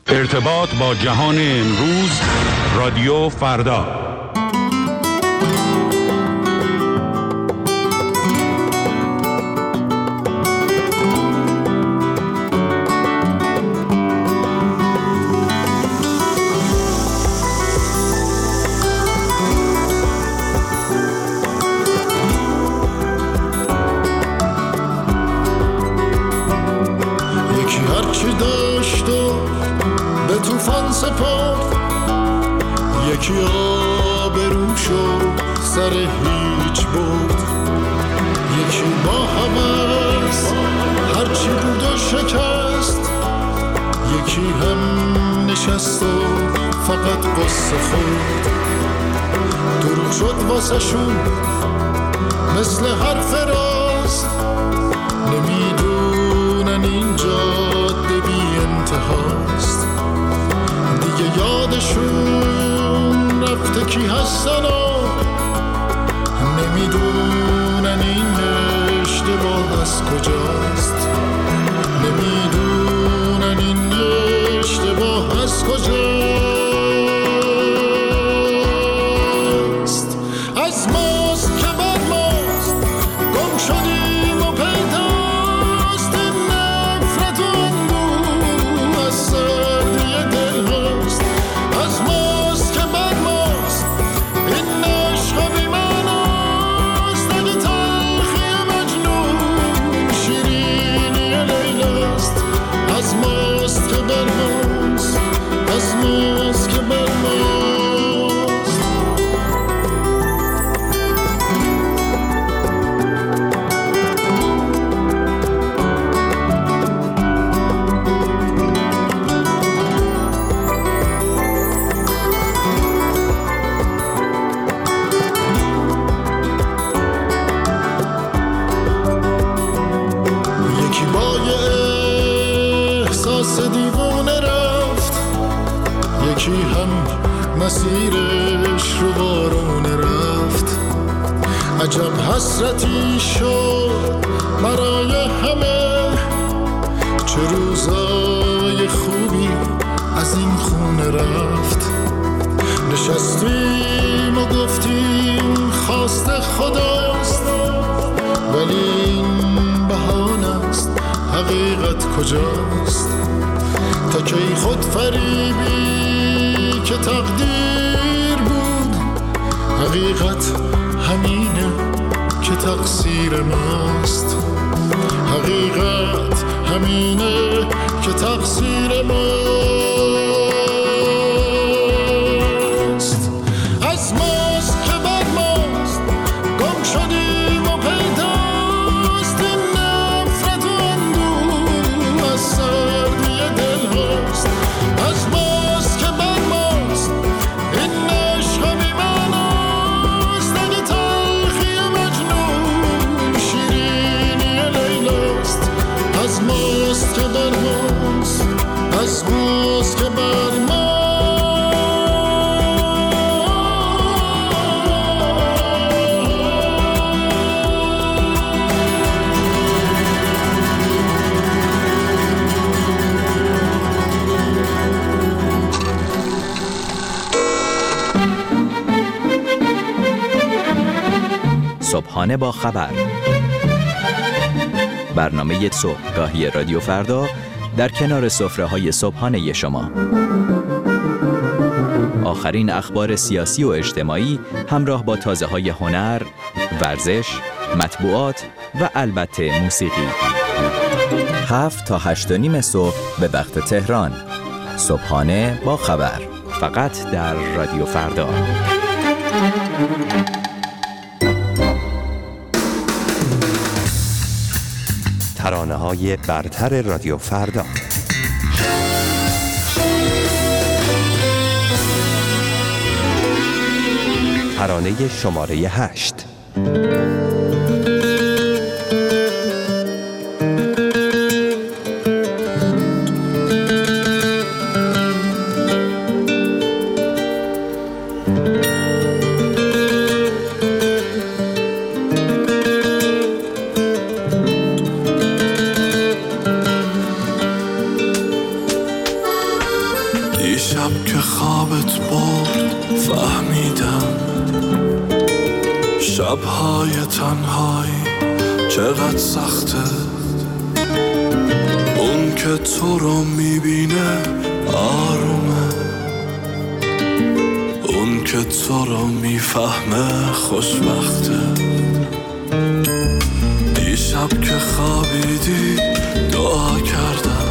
ارتباط با جهان امروز، رادیو فردا. یکی هرچی داشت و به طوفان سپرد، یکی آبروشو سر هیچ برد، یکی با هوس هرچی بود و شکست، یکی هم نشست و فقط قصه خورد. دروغ شد واسه شون مثل حرف راست، نمیدونن این جاده بی انتهاست. دیگه یادشون رفته کی هستن و نمیدونن این اشتباه از کجاست، نمیدونن این اشتباه از کجاست. از ماست که بر ماست گم شدیم و پیداست، این نفرت و اندوه از سردی دل هاست. از ماست که بر ماست این عشق بی معناست، اگه تلخی مجنون شیرینی لیلاست. از ماست که بر ماست، از ماست که بر ماست. یکی با یه احساس دیوونه رفت، یکی هم مسیرش رو بارونه رفت. عجب حسرتی شد برای همه، چه روزای خوبی از این خونه رفت. نشستیم و گفتیم خواست خداست، ولی این بهانه است، حقیقت کجاست؟ تا کی خود فریبی که تقدیر بود، حقیقت همینه که تقصیر ماست. حقیقت همینه که تقصیر ماست. از ماست که بر ماست گم شدیم و پیداست، این نفرت و اندوه از سردی دل هاست. از ماست که بر ماست این عشق بی معناست، اگه تلخی مجنون شیرینی لیلاست. از ماست که بر ماست، از ماست که بر ماست. صبحانه با خبر، برنامه صبحگاهی رادیو فردا در کنار سفره‌های صبحانه شما. آخرین اخبار سیاسی و اجتماعی همراه با تازه‌های هنر، ورزش، مطبوعات و البته موسیقی. 7 تا 8:30 صبح به وقت تهران. صبحانه با خبر، فقط در رادیو فردا. ترانه‌های برتر رادیو فردا. ترانه شماره 8. دیشب که خوابت برد فهمیدم شبهای تنهایی چقدر سخته. اون که تو رو میبینه آرومه، اون که تو رو میفهمه خوشبخته. دیشب که خوابیدی دعا کردم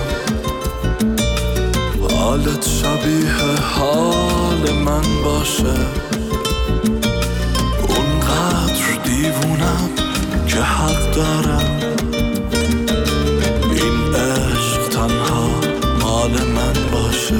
حالت شبیه حال من باشه. اونقدر دیوونم که حق دارم این عشق تنها مال من باشه.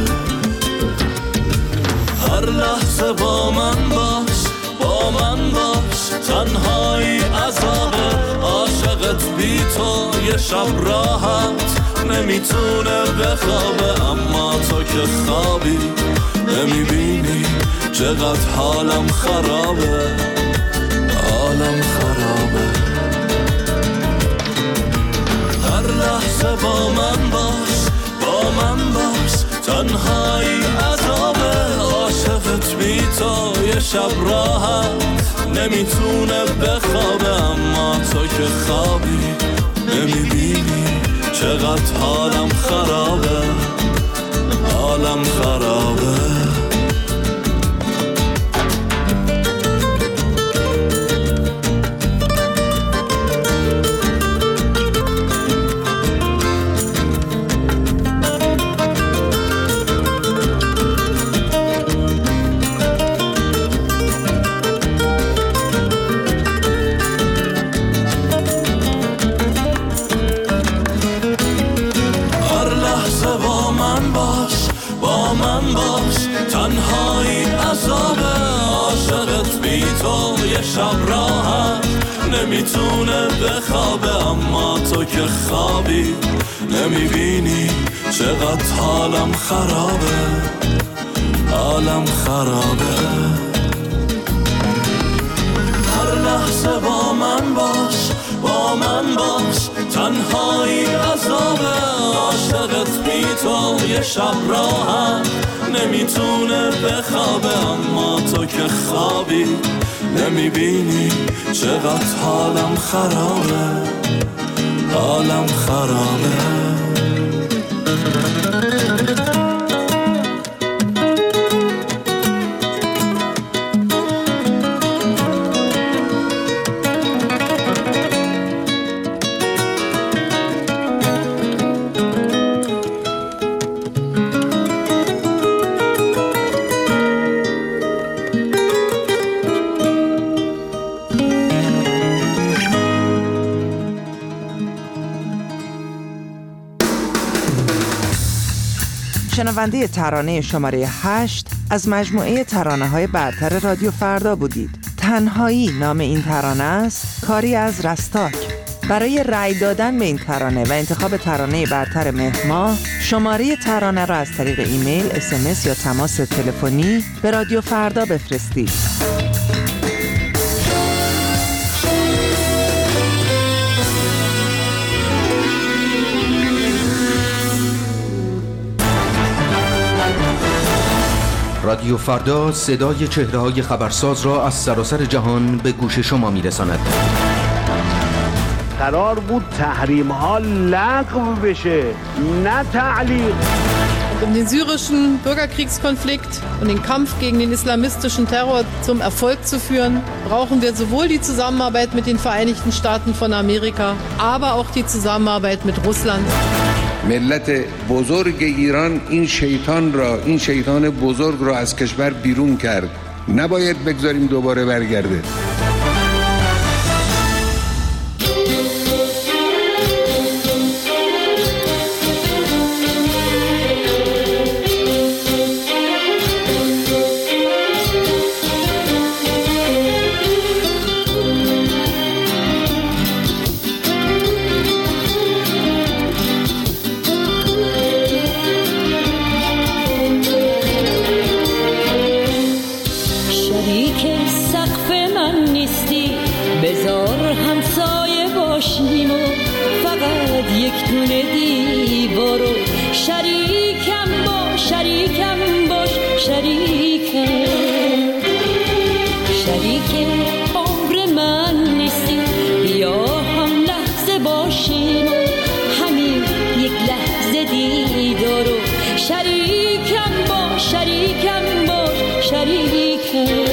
هر لحظه با من باش، با من باش، تنهایی عذابه. عاشقت بی تو یه شب راحت نمیتونه بخوابه. اما تو که خوابی نمیبینی چقدر حالم خرابه، حالم خرابه. هر لحظه با من باش، با من باش، تنهایی عذابه. عاشقت بی تو یه شب راحت نمیتونه بخوابه. اما تو که خوابی نمیبینی چقدر حالم خرابه، حالم خرابه. تنهایی عذابه. عاشقت بی تو یه شب راحت نمیتونه بخوابه. اما تو که خوابی نمیبینی چقدر حالم خرابه، حالم خرابه. هر لحظه با من باش، با من باش، تنهایی عذابه. عاشقت بی تو یه شب راحت نمیتونه بخوابه. اما تو که خوابی نمیبینی چقدر حالم خرابه، حالم خرابه. شنونده ترانه شماره 8 از مجموعه ترانه‌های برتر رادیو فردا بودید. تنهایی نام این ترانه است، کاری از رستاک. برای رأی دادن به این ترانه و انتخاب ترانه برتر مهر ماه، شماره ترانه را از طریق ایمیل، SMS یا تماس تلفنی به رادیو فردا بفرستید. رادیو فردا صدای چهره‌های خبرساز را از سراسر جهان به گوش شما می‌رساند. قرار بود تحریم ها لغو بشه، نه تعلیق. Um den syrischen Bürgerkriegskonflikt und den Kampf gegen den islamistischen Terror zum Erfolg zu führen, brauchen wir sowohl die Zusammenarbeit mit den Vereinigten Staaten von Amerika, aber auch die Zusammenarbeit mit Russland. ملت بزرگ ایران این شیطان بزرگ را از کشور بیرون کرد. نباید بگذاریم دوباره برگرده. یک دونه دیوارو شریکم شریکم شریک عمر من نیستی بیا هم لحظه باشیم همین یک لحظه دیدار و شریکم باش شریکم باش شریکم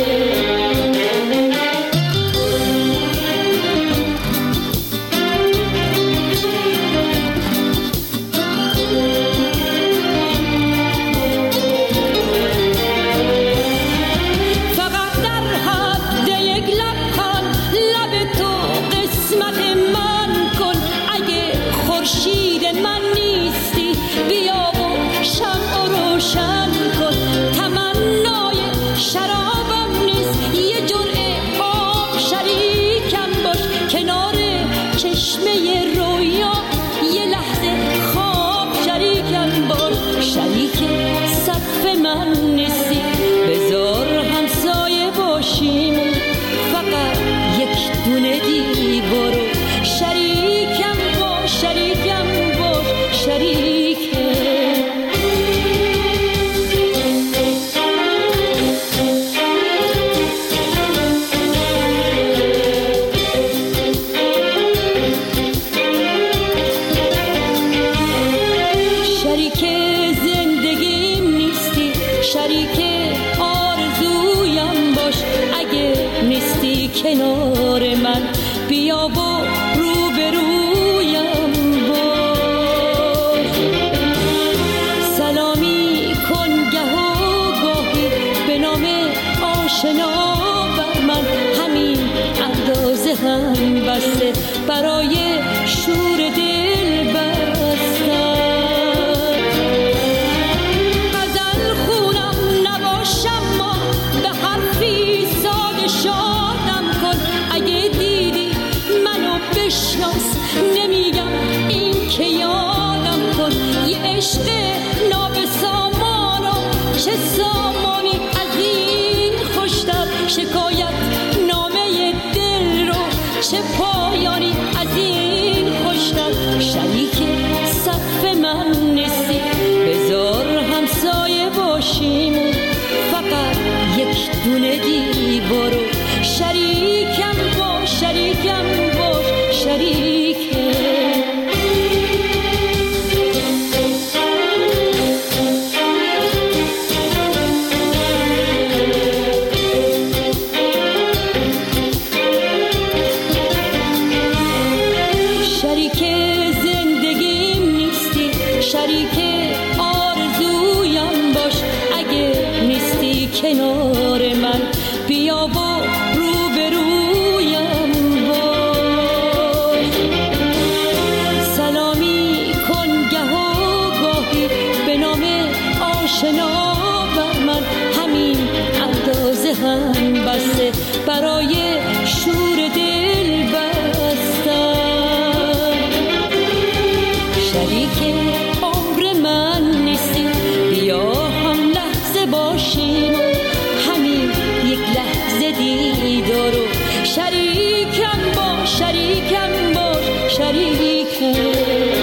برای شور دل بستم غزل خونم نباشم ما به حرفی ساده شادم کن اگه دیدی منو بشناس نمیگم این که یادم کن یه عشق نابسامانم چه سامانی از این خوشتر شکایت نامه دل رو چه پایانی از این خوشتر شریک صف من نیستی بذار همسایه باشیم فقط یک دونه دیوارو شریکم باش شریکم باش شریکم کنار من بیا و روبرویم باش سلامی کن گه و گاهی به نام آشنا بر من همین اندازه هم بسته برای شور دل بستم شریک عمر من نیستی بیا هم لحظه باشیم دیدارو شریکم باش شریکم باش شریکم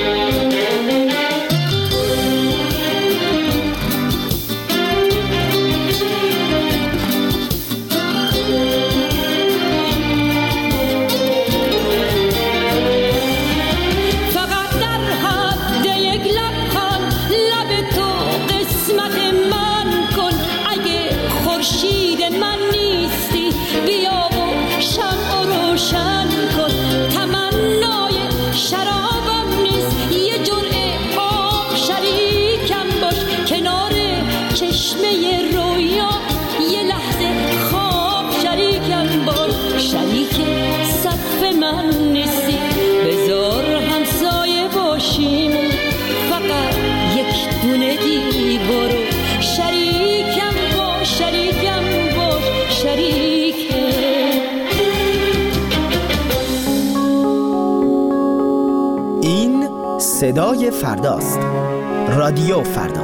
صدای فرداست. رادیو فردا.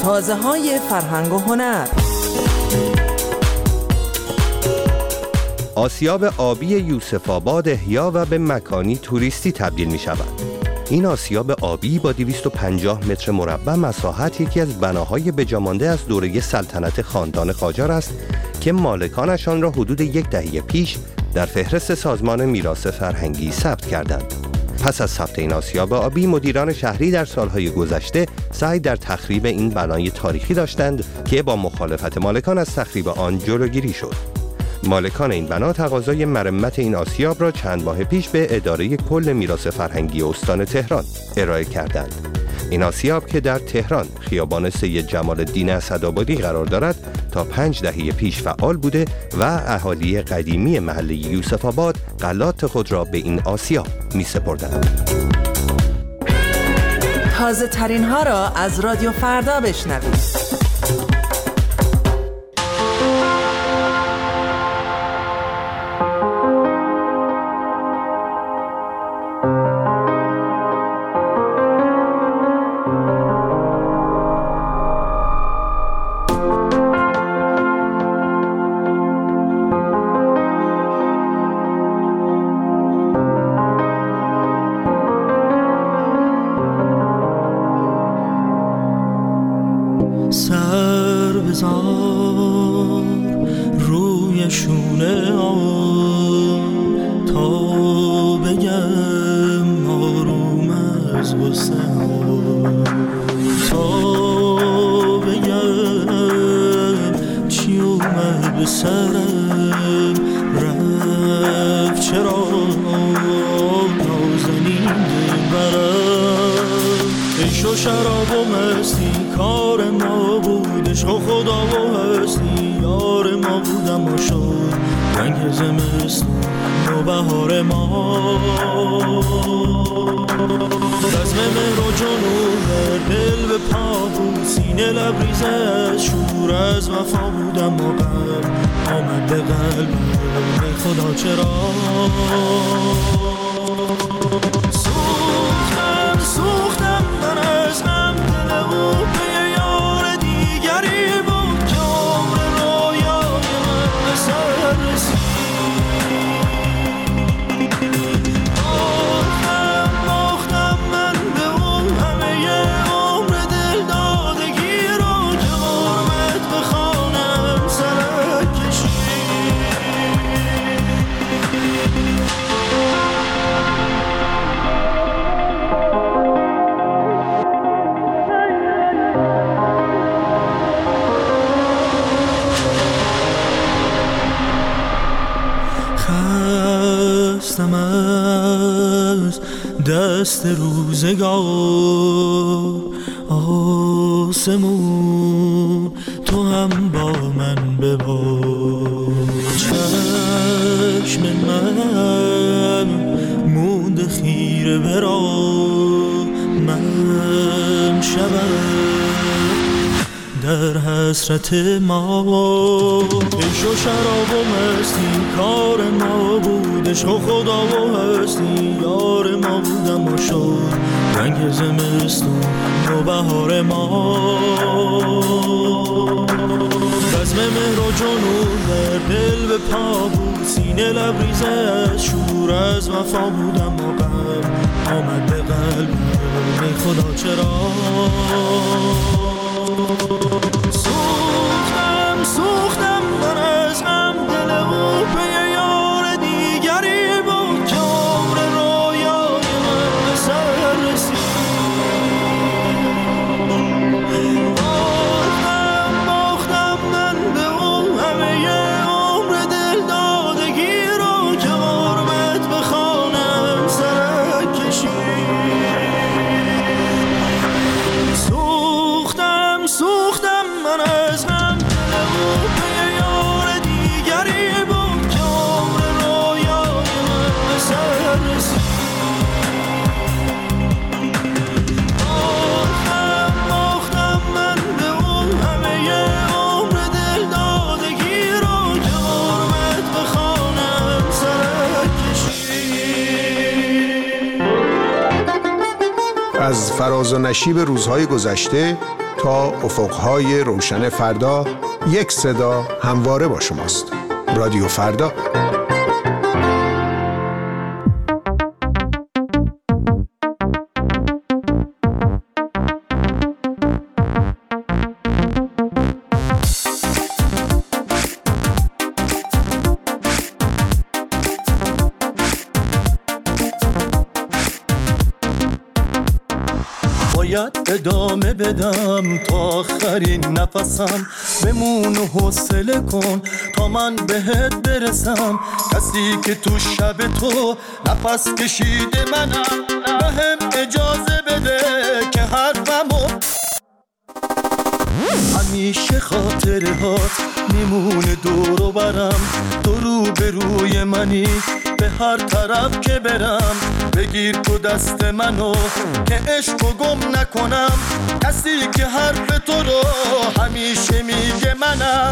تازه‌های فرهنگ و هنر. آسیاب آبی یوسف آباد احیا و به مکانی توریستی تبدیل می شود. این آسیاب آبی با 250 متر مربع مساحت یکی از بناهای بجامانده از دوره سلطنت خاندان قاجار است که مالکانشان را حدود 1 دهه پیش در فهرست سازمان میراث فرهنگی ثبت کردند. پس از ثبت این آسیاب آبی، مدیران شهری در سالهای گذشته سعی در تخریب این بنای تاریخی داشتند که با مخالفت مالکان از تخریب آن جلوگیری شد. مالکان این بنا تقاضای مرمت این آسیاب را چند ماه پیش به اداره کل میراث فرهنگی استان تهران ارائه کردند. این آسیاب که در تهران خیابان سید جمال الدین اسدآبادی قرار دارد تا 5 دهه پیش فعال بوده و اهالی قدیمی محله یوسف آباد غلات خود را به این آسیاب می سپردند. تازه ترین ها را از رادیو فردا بشنوید. سر بزار روی شونه آن تا بگم آروم از غصه تا بگم چی اومد به سرم رفت چرا نازنین برم عشق و شراب و مستی کار ما بود، عشق و خدا و هستی یار ما بود، اما شد رنگ زمستون و بهار ما. رزم مهر و جنون دل به پا بود، سینه لبریز از شور از وفا بود، اما قلب آمد به قلب ای خدا چرا سوختم من از هم دل او به یار دیگری بود که عمر رویای من به سر رسید. باختم من به اون همه عمر دل دادگی رو که غربت به خانم سرک کشید. خستم از دست روزگار آسمون تو هم با من ببار. چشم من مونده خیره برا من شبم در حسرت ما. عشق و شراب و مستی کار ما بود، عشق و خدا و هستی یار ما بود، اما شد رنگ زمستون و بهار ما. رزم مهر و جنون در دل به پا بود، سینه لبریز از شور از وفا بود، اما قلب آمد به قلب ای خدا چرا سوختم من از هم دل او به یار دیگری بود که عمر رویای من به سر رسید. باختم من به او همه عمر دل دادگی رو که غربت به خانم سرک کشید. سوختم من از هم دل او به یار دیگری بود که عمر رویای من به سر رسید. باختم من به اون همه عمر دل دادگی رو که غربت به خانم سرک کشید. از فراز و نشیب روزهای گذشته تا افقهای روشن فردا یک صدا همواره با شماست. رادیو فردا. باید ادامه بدم تا آخرین نفسم، بمون و حوصله کن تا من بهت برسم. کسی که تو شب تو نفس کشیده منم، بهم اجازه بده که حرفمو همیشه خاطرهات میمونه دور و برم. تو رو به روی منی به هر طرف که برم، بگیر تو دست منو که عشقو گم نکنم. کسی که حرف تو رو همیشه میگه منم.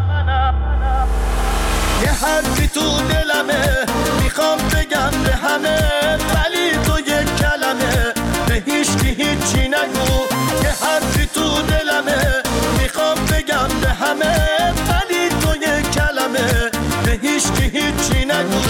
یه حرفی تو دلمه میخوام بگم به همه، ولی تو یک کلمه به هیچکی هیچی نگو. یه حرفی تو دلمه میخوام بگم به همه، ولی تو یک کلمه به هیچکی هیچی نگو.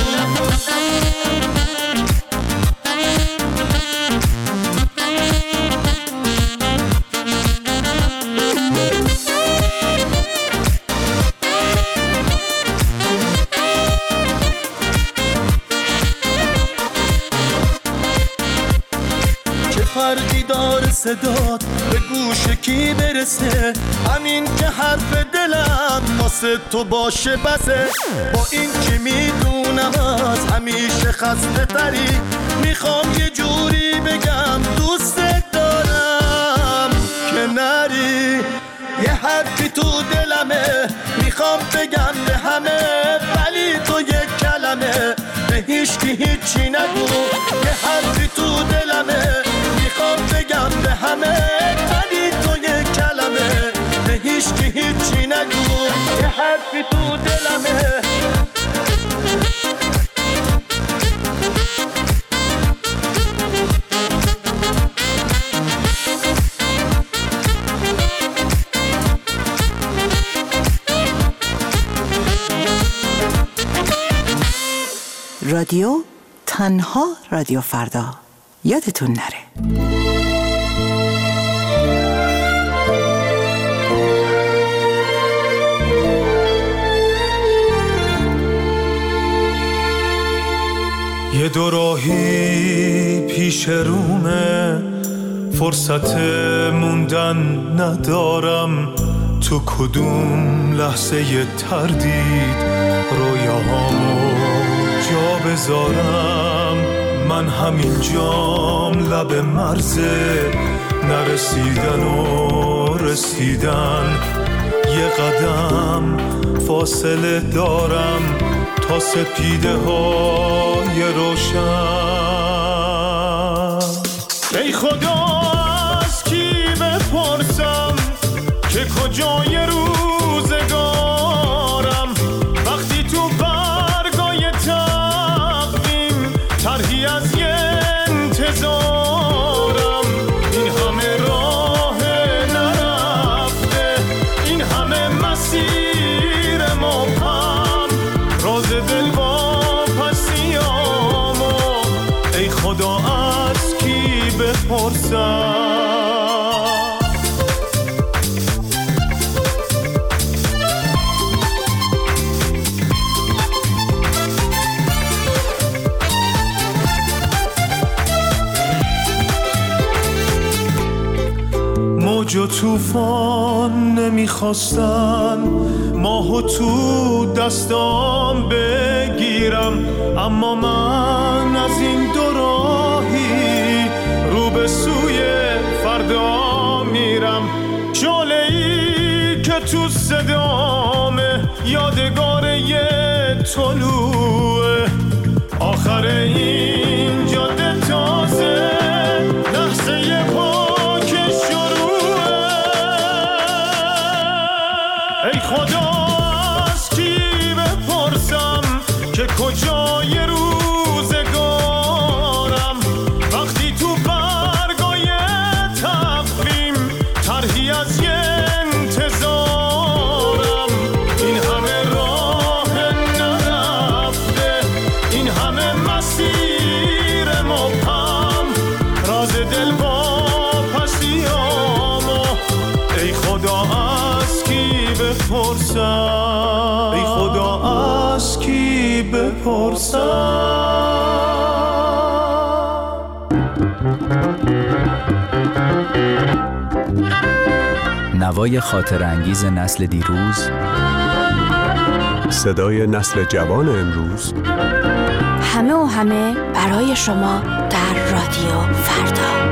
فرقی داره صدات به گوش کی برسه؟ همین که حرف دلم واسه تو باشه بسه. با این که میدونم از همیشه خسته تری، میخوام یه جوری بگم دوست دارم که نری. یه حرفی تو دلمه میخوام بگم به همه، ولی تو یک کلمه به هیچکی هیچی نگو. یه حرفی تو دلمه میخوام بگم به همه، ولی تو یک کلمه به هیچکی هیچی نگو. یه حرفی تو دلمه رادیو تنها رادیو فردا. یادتون نره. یه دوراهی پیش رومه، فرصت موندن ندارم. تو کدوم لحظه تردید رویاهامو جا بذارم. من همین جام لب مرزه، نرسیدن و رسیدن. یه قدم فاصله دارم تا سپیده های روشن. ای خدا از کی بپرسم که کجای روزگارم، وقتی تو برگای تقویم طرحی از یه انتظارم. این همه راه نرفته، این همه مسیر مبهم، راز دل واپسیامو ای خدا از کی بپرسم. موج و طوفان نمیخواستن ماهو تو دستام بگیرم، اما من از این دوراهی رو به سوی فردا میرم. شعله‌ای که تو صدامه یادگار یه طلوعه، آخر این جاده تازه لحظه پاک شروعه. ای خدا از کی بپرسم که کجای روزگارم، وقتی تو برگای تقویم طرحی از بپرسم ای خدا از کی بپرسم. نوای خاطر انگیز نسل دیروز، صدای نسل جوان امروز، همه و همه برای شما در رادیو فردا.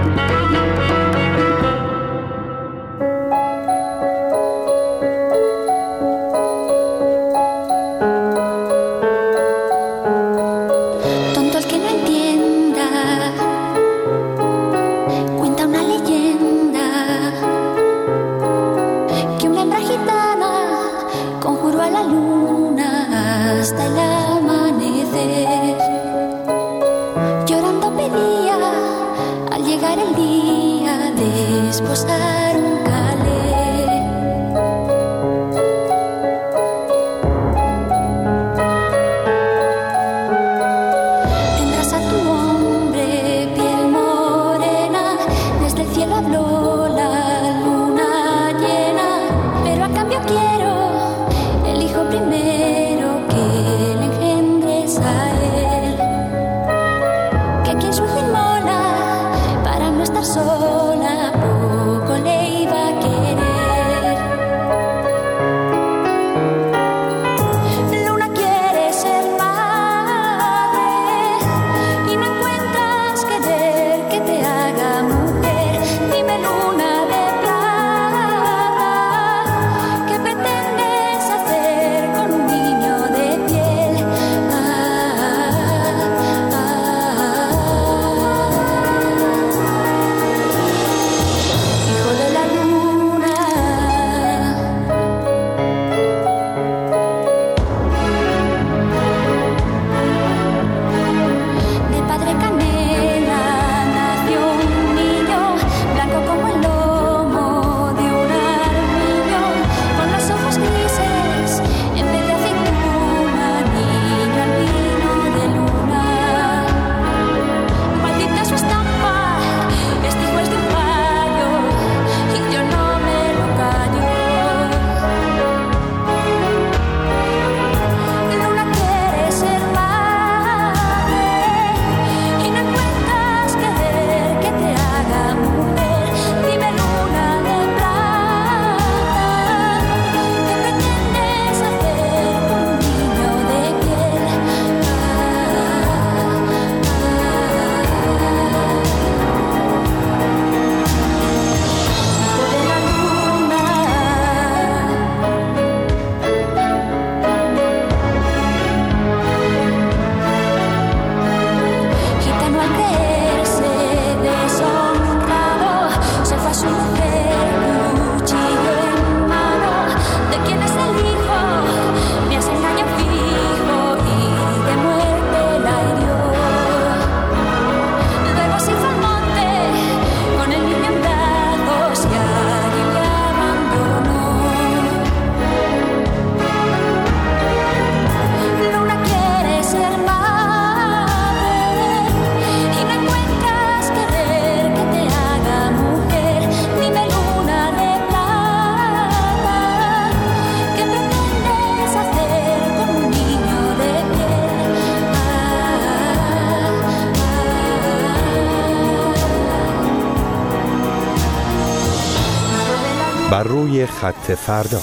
بر روی خط فردا.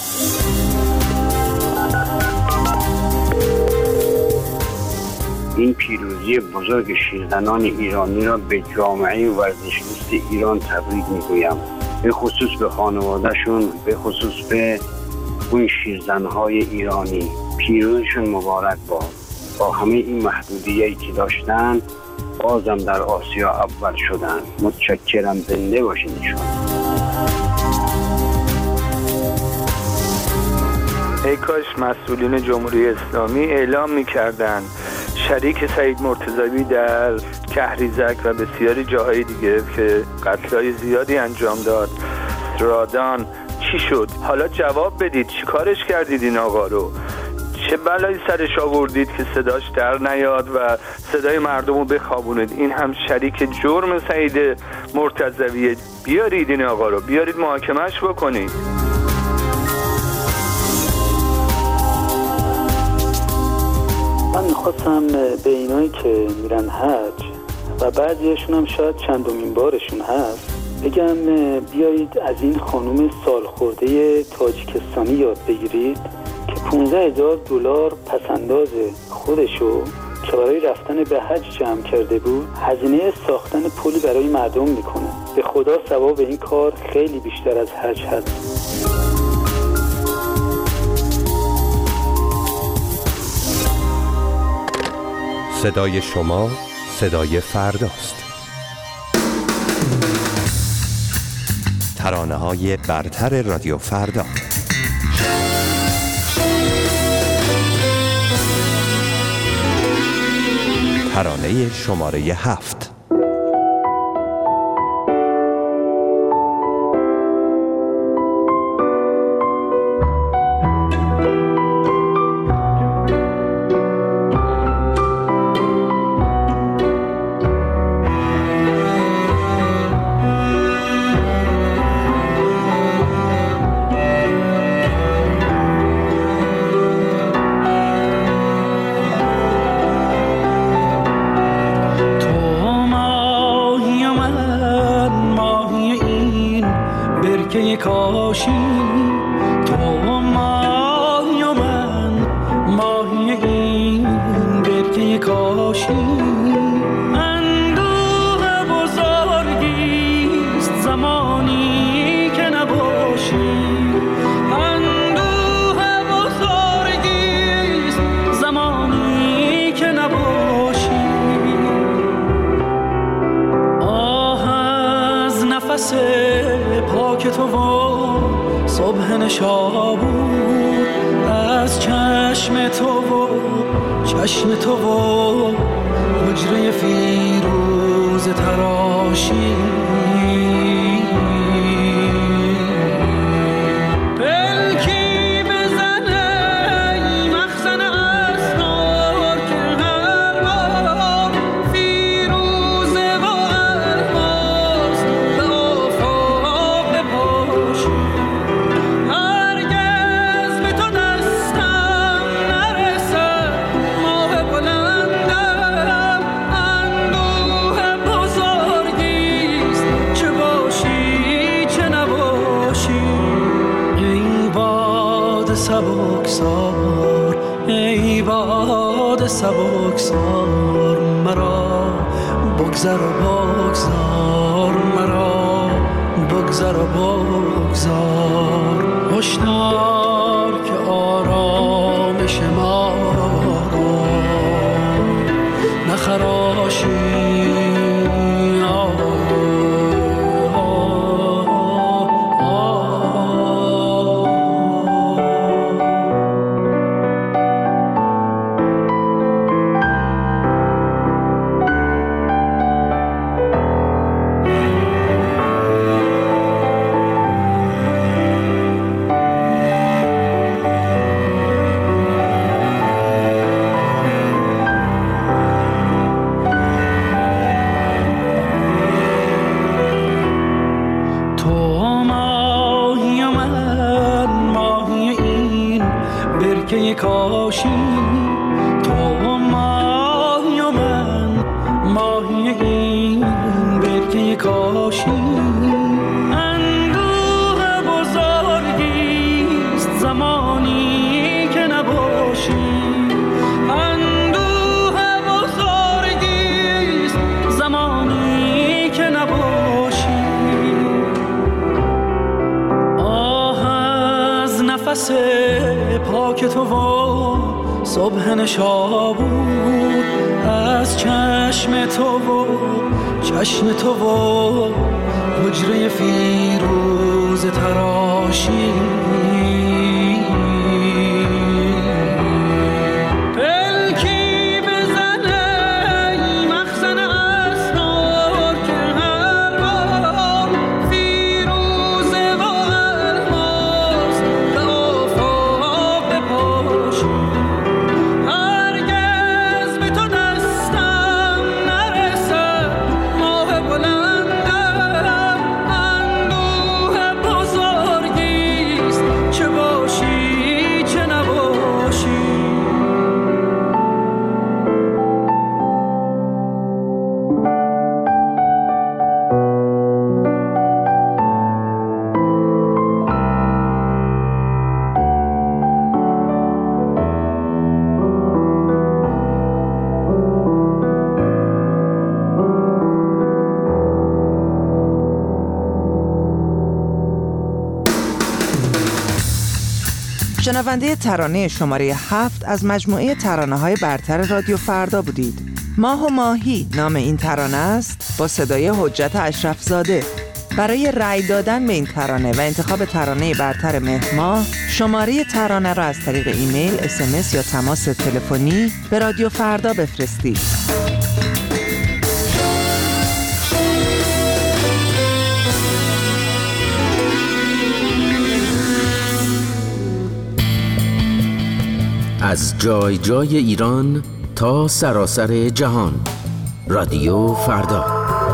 این پیروزی بزرگ شیرزنان ایرانی را به جامعه ورزشگوست ایران تبریک میگویم، به خصوص به خانوادهشون، به خصوص به اون شیرزنهای ایرانی. پیروزشون مبارک باد. با همه این محدودیتی که داشتن بازم در آسیا اول شدن. متشکرم، زنده باشینشون. ای کاش مسئولین جمهوری اسلامی اعلام می‌کردند شریک سعید مرتضوی در کهریزک و بسیاری جاهای دیگه که قتل‌های زیادی انجام داد، رادان چی شد؟ حالا جواب بدید، چی کارش کردید این آقا رو؟ چه بلایی سرش آوردید که صداش در نیاد و صدای مردم رو بخوابونید؟ این هم شریک جرم سعید مرتضویه. بیارید این آقا رو، بیارید محاکمه‌اش بکنید. میخواستم به اینایی که میرن حج و بعضیشون هم شاید چندمین بارشون هست بگم بیایید از این خانم سالخورده تاجیکستانی یاد بگیرید که $15,000 پسنداز خودشو که برای رفتن به حج جمع کرده بود هزینه ساختن پلی برای مردم میکنه. به خدا ثواب این کار خیلی بیشتر از حج هست. صدای شما صدای فرداست. ترانه‌های برتر رادیو فردا. ترانه شماره 7. پاک تو و صبح نشابور از چشم تو و چشم تو و حجره فیروز تراشی سبکسار مرا بگذر و بگذار مرا بگذر و بگذار هشدار که آرامش ما را نخراشی کاشی تو ماهی و من ماهی این برکه کاشی اندوه بزرگیست زمانی که نباشی اندوه بزرگیست زمانی که نباشی آه از نفس پاک تو و صبح نشابور از چشم تو و چشم تو و حجره فیروز تراشی شنونده ترانه شماره 7 از مجموعه ترانه‌های برتر رادیو فردا بودید. ماه و ماهی نام این ترانه است با صدای حجت اشرفزاده. برای رأی دادن به این ترانه و انتخاب ترانه برتر مهر ماه، شماره ترانه را از طریق ایمیل، SMS یا تماس تلفنی به رادیو فردا بفرستید. از جای جای ایران تا سراسر جهان، رادیو فردا.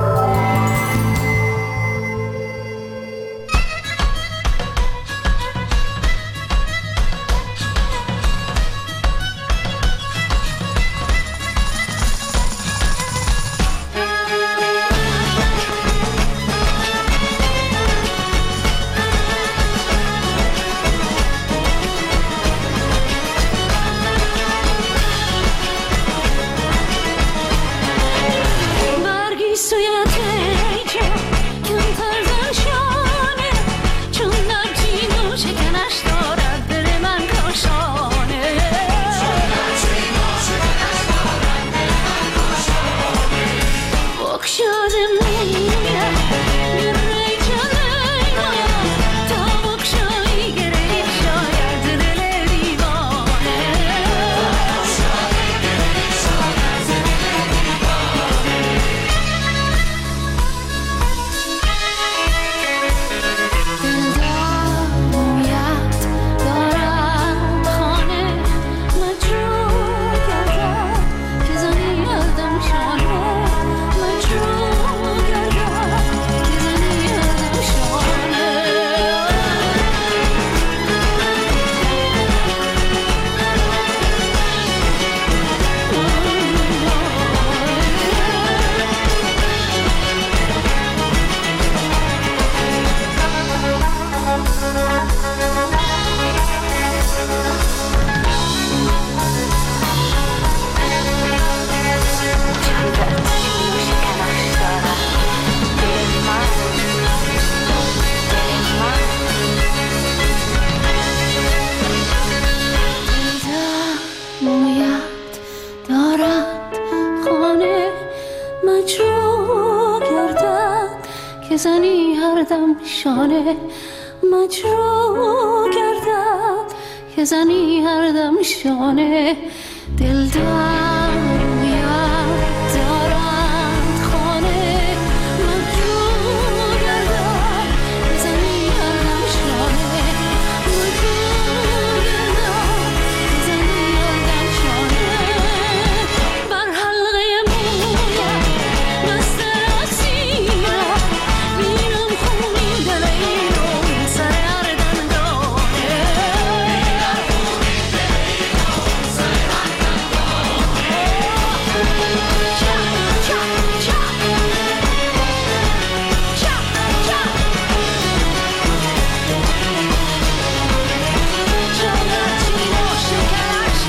زنی هر دم شانه مجروح گردد که زنی هر دم شانه دل دارم دارند خانه مجروح گردد که زنی هر دم شانه مجروح گردد که زنی هر دم شانه بر حلقه مویم مست رسیدم بینم خونی دل اینو سر هر دندانه بینم خونی دل اینو سر هر دندانه چپ چپ چپ چپ چپ جانتی ناشکرش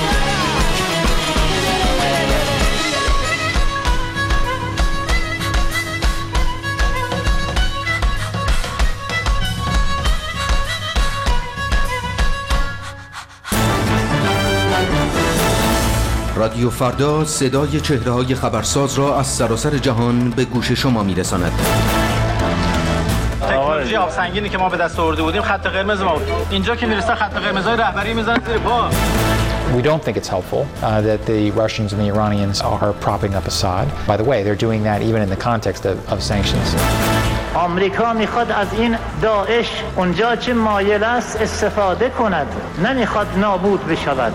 رادیو فردا صدای چهره‌های خبرساز را از سراسر جهان به گوش شما می‌رساند. تکنولوژی آبسنگینی که ما به دست آورده بودیم خط قرمز ما بود. اینجا که میرسه خط قرمزای رهبری میزنه زیر پا. We don't think it's helpful that the Russians and the Iranians are propping up Assad. By the way, they're doing that even in the context of sanctions. آمریکا میخواد از این داعش اونجا چه مایل است استفاده کند، نمیخواد نابود بشود.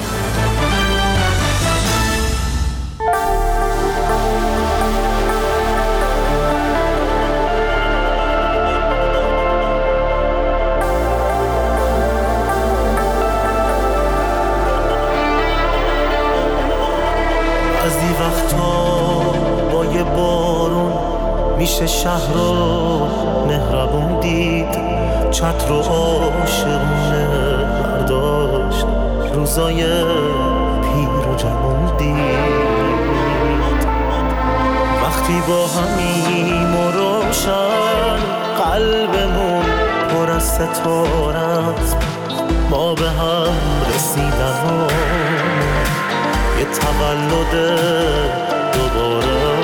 از این وقتا با یه بارون میشه شهر رو مهربون دید، چتر و عاشقونه برداشت، روزای پیر و جوون دید. وقتی با همیم و روشن قلبمون پر از ستاره است، ما به هم رسیدن یه تولد دوباره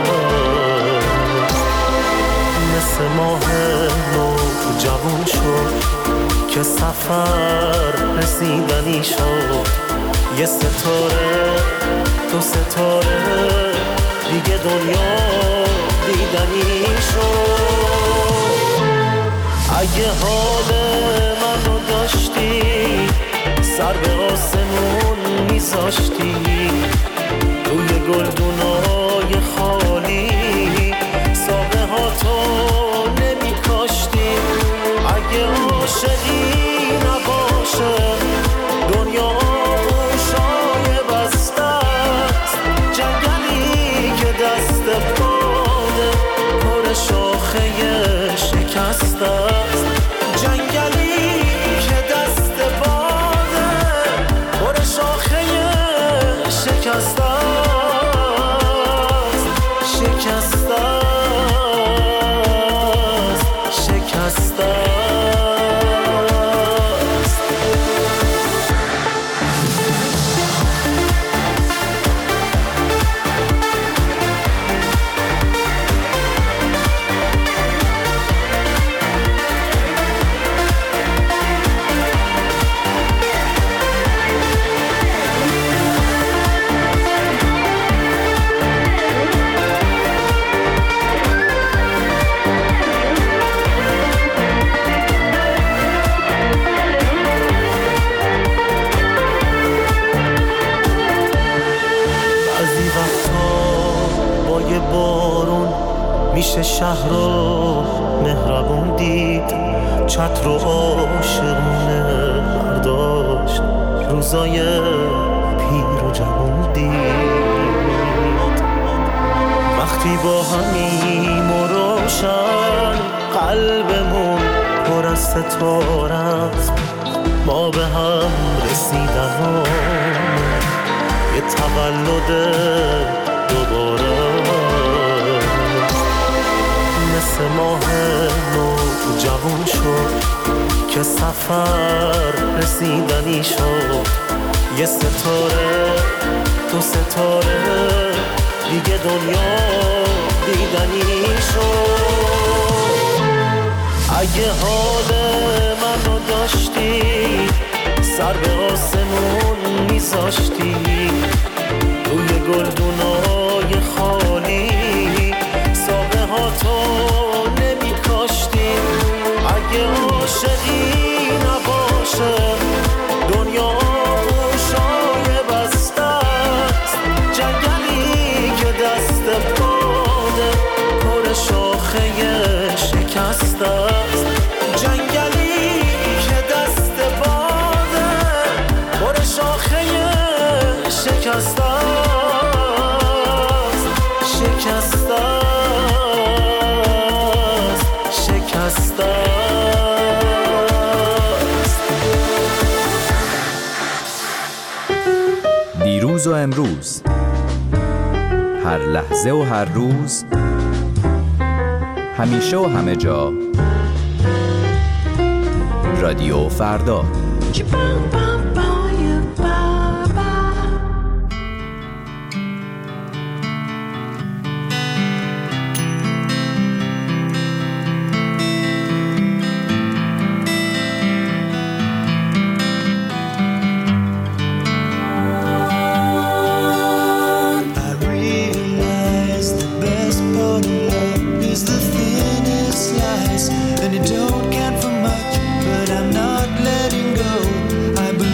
مثل ماه نو جوان شد که سفر رسیدنی شد یه ستاره دو ستاره دیگه دنیا دیدنی شد اگه حال منو داشتی سر به آسمون میذاشتی روی گلدونای خالی ساقه ها تو نمی کاشتی اگه عاشقی نباشه دنیا گوشای بسته است جنگلی که دست باده پر شاخه شکسته است جنگلی که دست باده پر شاخه شکسته است شکسته است شکسته است میشه شهر رو مهربون دید چتر رو عاشقونه برداشت روزای پیر و جوون دید وقتی با همیم و روشن قلبمون پر از ستاره است ما به هم رسیدن یه تولد دوباره مثل ماه نو جوان شد که سفر رسیدنی شد یه ستاره دو ستاره دیگه دنیا دیدنی شد اگه حال منو داشتی سر به آسمون میذاشتی روی گلدونای خالی ساقه ها تو نمی کاشتی اگه عاشقی نباشه دنیا گوشای بسته است جنگلی که دست باده پر شاخه شکسته است جنگلی که دست باده پر شاخه شکسته است شکسته است شکسته است دیروز و امروز هر لحظه و هر روز همیشه و همه جا رادیو فردا And it don't count for much, but I'm not letting go. I believe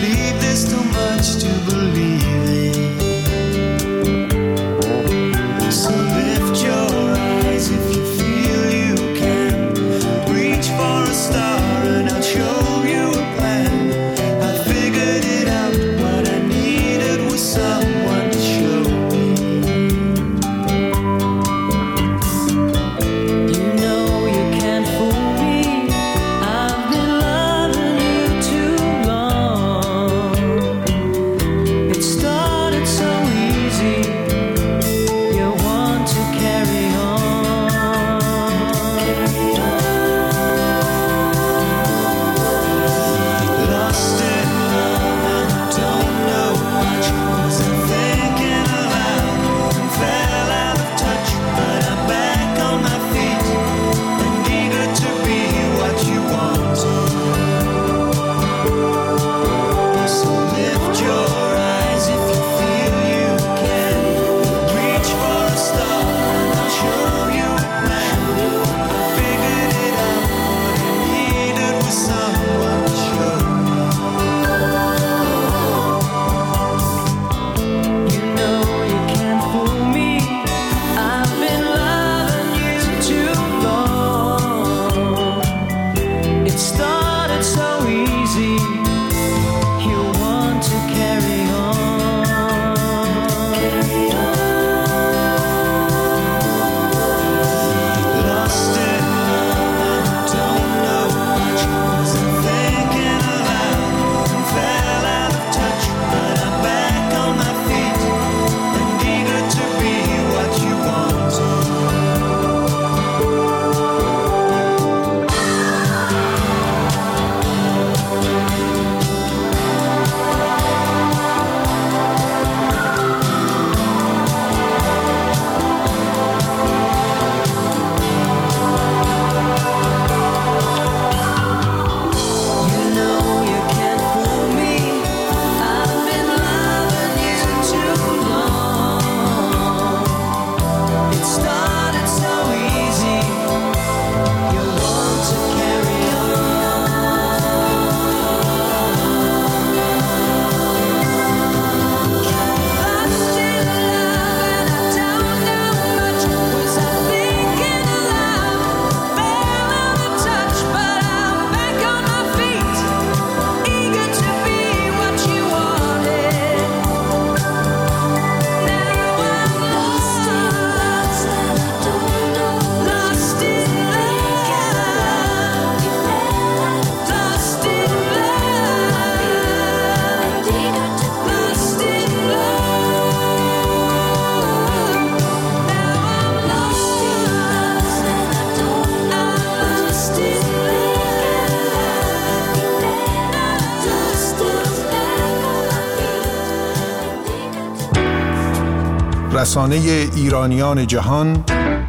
رسانه ایرانیان جهان،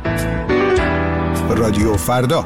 رادیو فردا.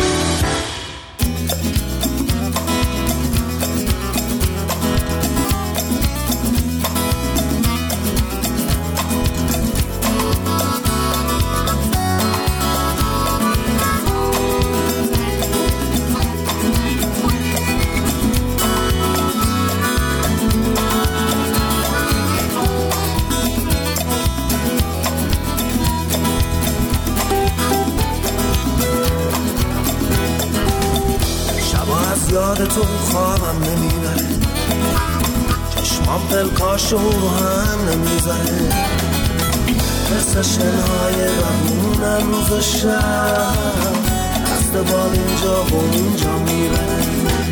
یاد تو خوابم نمیبره، چشمام پلکاشو هم نمیذاره، مثل شنهای بمونم روز و شب، دست بال اینجا و اونجا میبره.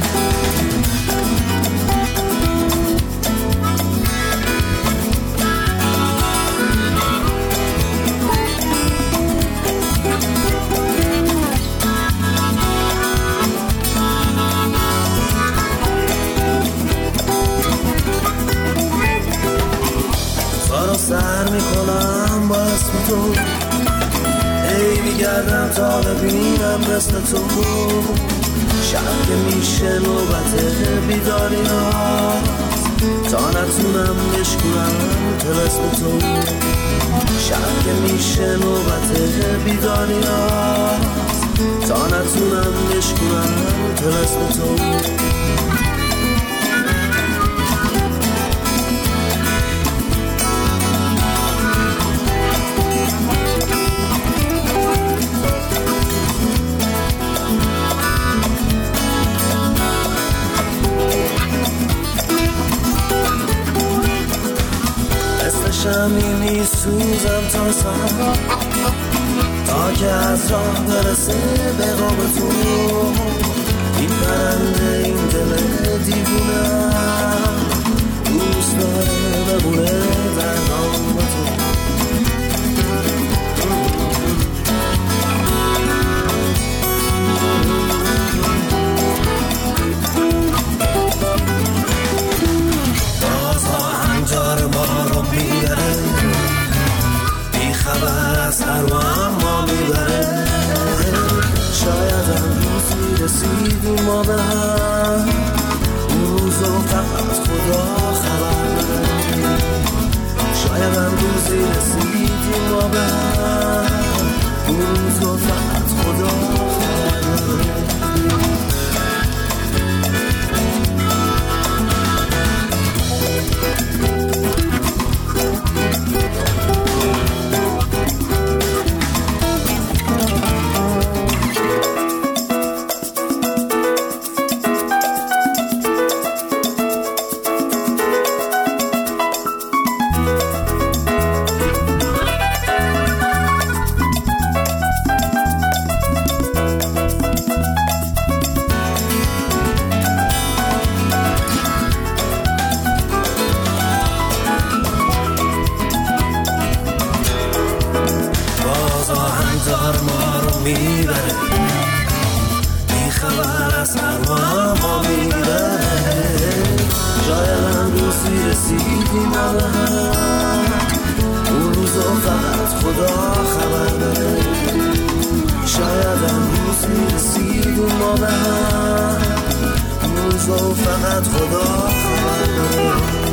سر میکنم با اسم تو، ای میگردم تا ببینم مثل تو، شب که میشه نوبت بیداری هاست، تا نتونم بشکنم طلسم تو، شب که میشه نوبت بیداری هاست، تا نتونم بشکنم طلسم تو. شمی میسوزم تا سر، تا که از راه برسه به قاب تو، این پرنده این دل دیوونه دوست داره بمونه در نام تو. بازها هنجار ما رو میبره، بی خبر از هر ما میبره، شاید امروزی رسیدیم ما به هم، اون روزو فقط خدا خبر داره، شاید امروزی رسیدیم ما به هم، اون روزو فقط خدا خبر داره. فقط خدا خبر داره.